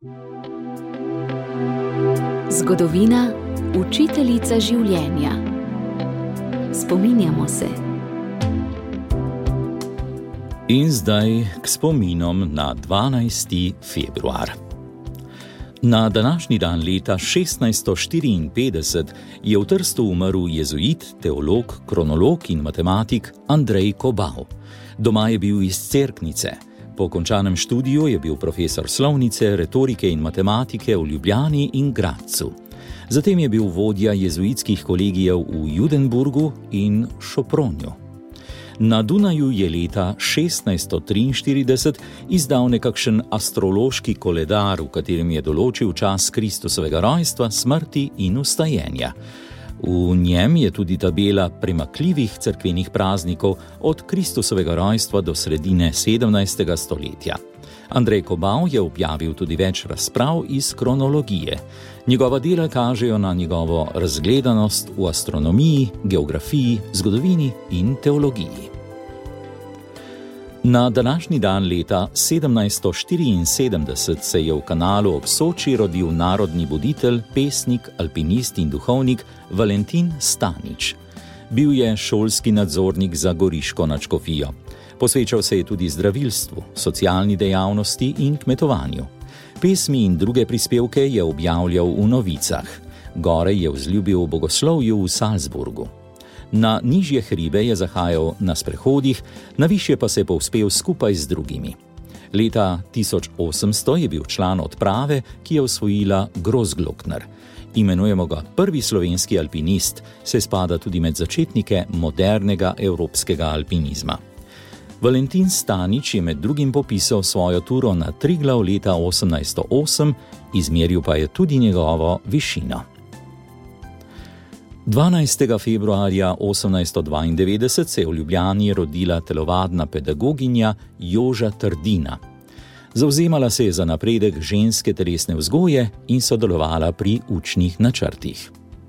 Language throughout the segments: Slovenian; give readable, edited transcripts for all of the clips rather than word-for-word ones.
Zgodovina, učiteljica življenja. Spominjamo se. In zdaj k spominom na 12. februar. Na današnji dan leta 1654 je v Trstu umrl jezuit, teolog, kronolog in matematik Andrej Kobal. Doma je bil iz Cerknice. Po končanem študiju je bil profesor slovnice, retorike in matematike v Ljubljani in Gradcu. Zatem je bil vodja jezuitskih kolegijev v Judenburgu in Šopronju. Na Dunaju je leta 1643 izdal nekakšen astrološki koledar, v katerem je določil čas Kristusovega rojstva, smrti in vstajenja. V njem je tudi tabela premakljivih cerkvenih praznikov od Kristusovega rojstva do sredine 17. stoletja. Andrej Kobal je objavil tudi več razprav iz kronologije. Njegova dela kažejo na njegovo razgledanost v astronomiji, geografiji, zgodovini in teologiji. Na današnji dan leta 1774 se je v Kanalu ob Soči rodil narodni buditelj, pesnik, alpinist in duhovnik Valentin Stanič. Bil je šolski nadzornik za Goriško nadškofijo. Posvečal se je tudi zdravilstvu, socialni dejavnosti in kmetovanju. Pesmi in druge prispevke je objavljal v Novicah. Gore je vzljubil v bogoslovju v Salzburgu. Na nižje hribe je zahajal na sprehodih, na višje pa se je povzpel skupaj z drugimi. Leta 1800 je bil član odprave, ki je osvojila Großglockner. Imenujemo ga prvi slovenski alpinist, saj spada tudi med začetnike modernega evropskega alpinizma. Valentin Stanič je med drugim popisal svojo turo na Triglav leta 1808, izmeril pa je tudi njegovo višino. 12. februarja 1892 se je v Ljubljani rodila telovadna pedagoginja Joža Trdina. Zavzemala se je za napredek ženske telesne vzgoje in sodelovala pri učnih načrtih.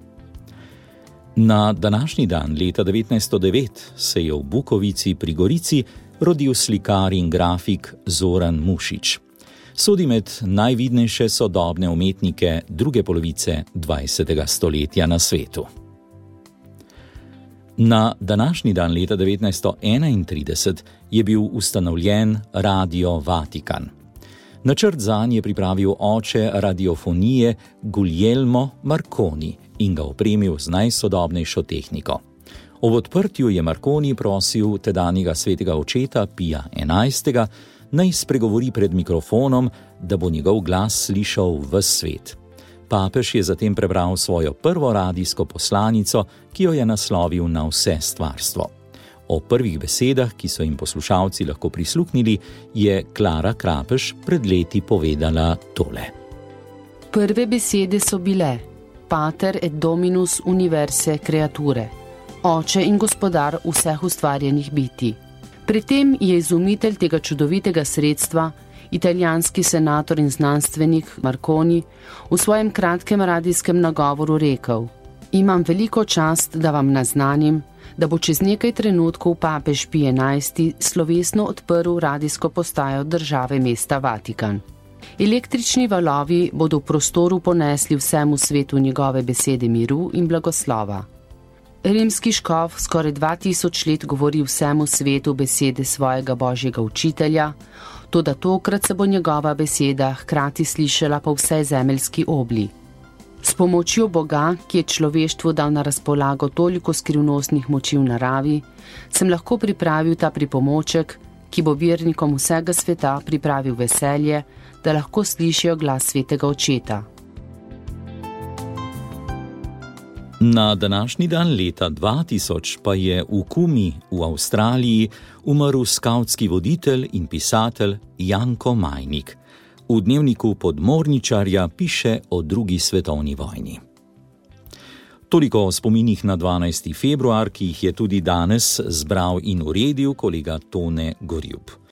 Na današnji dan leta 1909 se je v Bukovici pri Gorici rodil slikar in grafik Zoran Mušič. Sodi med najvidnejše sodobne umetnike druge polovice 20. stoletja na svetu. Na današnji dan leta 1931 je bil ustanovljen Radio Vatikan. Načrt zanj je pripravil oče radiofonije Guglielmo Marconi in ga opremil z najsodobnejšo tehniko. Ob odprtju je Marconi prosil tedanjega svetega očeta Pija XI, naj spregovori pred mikrofonom, da bo njegov glas slišal ves svet. Papež je zatem prebral svojo prvo radijsko poslanico, ki jo je naslovil na vse stvarstvo. O prvih besedah, ki so jim poslušalci lahko prisluhnili, je Klara Krapež pred leti povedala tole. Prve besede so bile: Pater et Dominus universe creature, Oče in gospodar vseh ustvarjenih bitij. Pri tem je izumitelj tega čudovitega sredstva, italijanski senator in znanstvenik Marconi, v svojem kratkem radijskem nagovoru rekel: Imam veliko čast, da vam naznanim, da bo čez nekaj trenutkov papež Pij XI slovesno odprl radijsko postajo države mesta Vatikan. Električni valovi bodo v prostoru ponesli vsemu svetu njegove besede miru in blagoslova. Rimski škof skoraj 2000 let govori vsemu svetu besede svojega božjega učitelja, toda tokrat se bo njegova beseda hkrati slišala po vsej zemeljski obli. S pomočjo Boga, ki je človeštvu dal na razpolago toliko skrivnostnih moči v naravi, sem lahko pripravil ta pripomoček, ki bo vernikom vsega sveta pripravil veselje, da lahko slišijo glas svetega očeta. Na današnji dan leta 2000 pa je v Kumi v Avstraliji umrl skavtski voditelj in pisatelj Janko Majnik. V dnevniku Podmorničarja piše o drugi svetovni vojni. Toliko o spominih na 12. februar, ki jih je tudi danes zbral in uredil kolega Tone Gorjup.